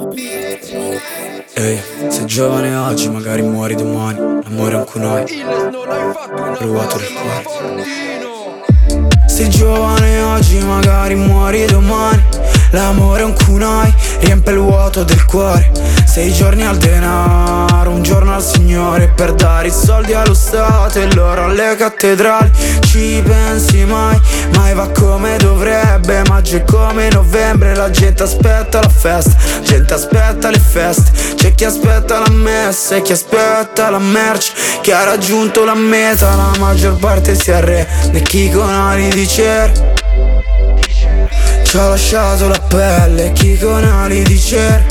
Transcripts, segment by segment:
Ehi, sei giovane oggi, magari muori domani. L'amore è un kunai, ruoto del cuore. Sei giovane oggi, magari muori domani. L'amore è un kunai, riempie il vuoto del cuore. 6 giorni al denaro, un giorno al Signore, per dare i soldi allo Stato e loro alle cattedrali. Ci pensi mai? Mai va come dovrebbe. Maggio è come novembre, la gente aspetta la festa, la gente aspetta le feste. C'è chi aspetta la messa e chi aspetta la merce. Chi ha raggiunto la meta, la maggior parte si arrende. Chi con ali di cera ci ha lasciato la pelle, chi con ali di cera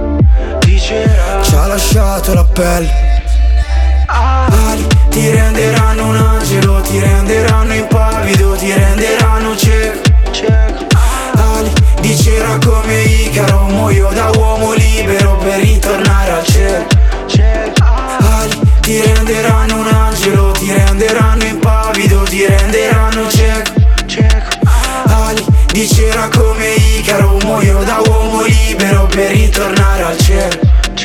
ci ha lasciato la pelle. Ali ti renderanno un angelo, ti renderanno impavido, ti renderanno cieco. Ali di cera come Icaro, muoio da uomo libero per ritornare al cielo. Ali ti renderanno un angelo, ti renderanno impavido, ti renderanno cieco. Ali di cera come Icaro, muoio da uomo libero per ritornare al cielo.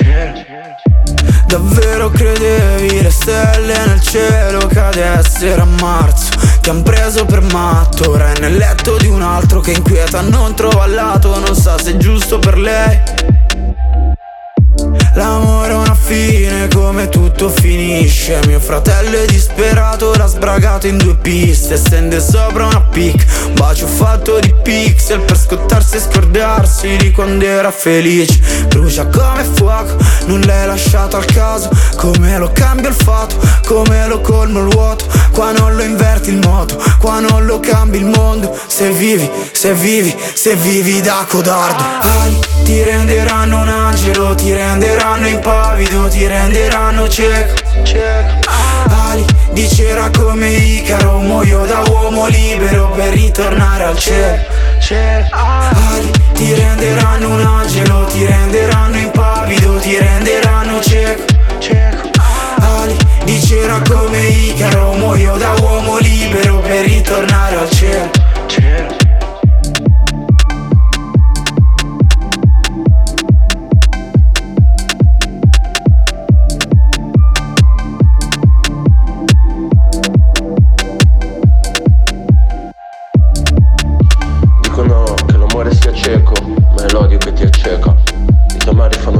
Davvero credevi le stelle nel cielo cadessero a marzo? Ti han preso per matto, ora è nel letto di un altro che inquieta, non trova il lato, non sa se è giusto per lei. L'amore è una fine, come tutto finisce. Mio fratello è disperato, l'ha sbragato in 2 piste. Stende sopra una pic, un bacio fatto di pixel per scottarsi e scordarsi di quando era felice. Brucia come fuoco, non l'hai lasciato al caso. Come lo cambio il fato, come lo colmo il vuoto. Qua non lo inverti il moto, qua non lo cambi il mondo. Se vivi, se vivi, se vivi da codardo. Ali ti renderanno un angelo, ti renderanno impavido, ti renderanno cieco. Ali di cera come Icaro, muoio da uomo libero per ritornare al cielo. Ali ti renderanno un angelo, ti renderanno impavido, ti renderanno cieco. Ali di cera come Icaro, muoio da uomo libero per ritornare al cielo. Dicono che l'amore sia cieco, ma è l'odio che ti acceca. I tamari fanno